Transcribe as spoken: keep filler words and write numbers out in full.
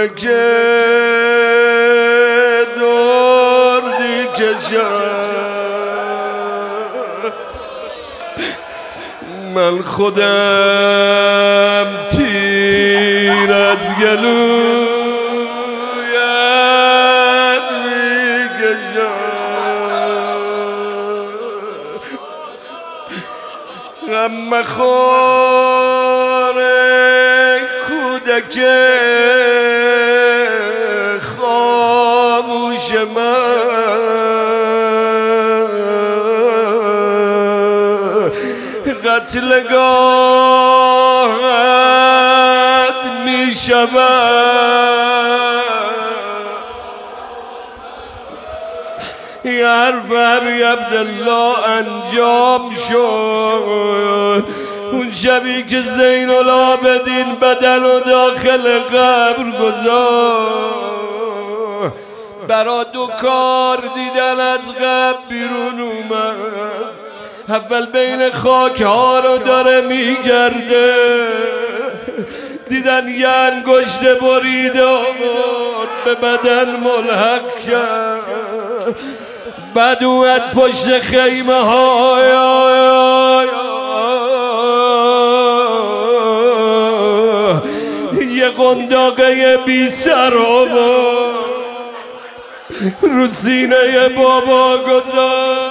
کودک دردی کشم، من خودم تیر از گلویت میکشم. غم مخور کودک خاموش من، قتلگاهت می شود. یه حرف ابی عبدالله انجام شد اون شبی که زین العابدین بدن و داخل قبر گذاشت. برا دو کار دیدن از قبر بیرون اومد. اول بین خاک ها رو داره میگرده، دیدن یه انگشت بریده آورد به بدن ملحق کرد. بعد اومد پشت خیمه های یه قنداقه بی سر آورد رو سینه بابا گذاشت.